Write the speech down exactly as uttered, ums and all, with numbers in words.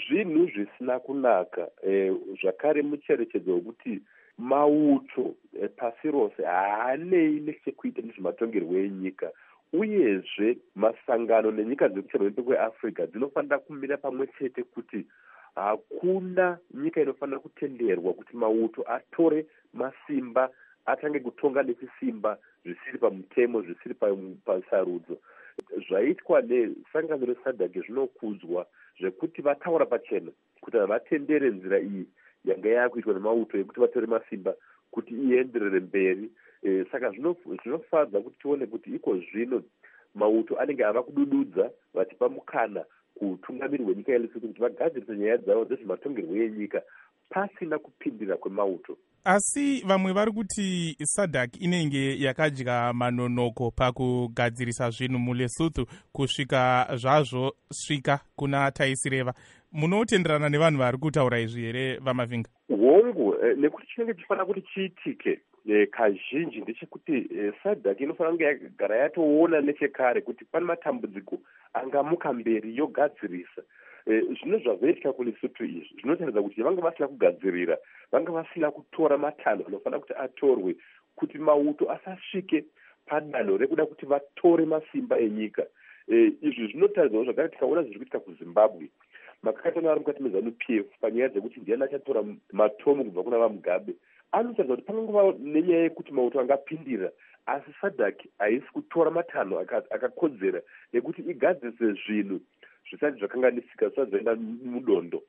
zvinhu zvisina kunaka. E, zvakare mucherechedzo wekuti mauto e, pasi rose haanei nechekuita nezvematongerwo enyika, uyezve masangano nenyika dzekucherwa kweAfrica dzinofanira kumira pamwe chete kuti hakuna nyika inofanira kutenderwa kuti mauto atore masimba atange kutonga nechisimba zvisiri pamutemo, zvisiri pasarudzo. Zvaitwa nesangano resadhaki zvinokudzwa zvekuti vataura pachena kuti havatendere nzira iyi yanga yakuitwa nemauto yekuti vatore masimba kuti ienderere mberi. E, saka zvinofadza kuti tione kuti iko zvino mauto anenge ava kudududza vachipa mukana kutungamiri wenyika yeLesotho kuti vagadzirise nyaya dzavo dzezvematongerwo enyika pasina kupindira kwemauto. Asi vamwe vari kuti sadhaki inenge yakadya manonoko pakugadzirisa zvinhu muLesotho kusvika zvazvo svika kuna Taisireva. Munotenderana nevanhu vari kutaura izvi here, Vamavinga? Hongu, eh, nekuti chinenge chifanira kuti chiitike eh, kazhinji ndechekuti eh, sadhaki inofanira kunge yagara yatoona nechekare kuti pane matambudziko angamuka mberi yogadzirisa. Eh, zvino zvazvoitika kuLesotho izvi zvinotaridza kuti vanga vasina kugadzirira, vanga vasina kutora matanho anofanira kuti atorwe kuti mauto asasvike padanho rekuda kuti vatore masimba enyika. Eh, izvi zvinotaridza zvakare tikaona zviri kuitika kuZimbabwe. Makatona ari mukati meZANU P F panyaya dzekuti ndiani achatora matomu kubva kuna vaMugabe. Anotaridza kuti panongova nenyaya yekuti mauto angapindira, asi sadhaki haisi kutora matanho akakodzera ekuti igadzirise zvinhu zvisati zvakanganisika, zvisati zvaenda mudondo.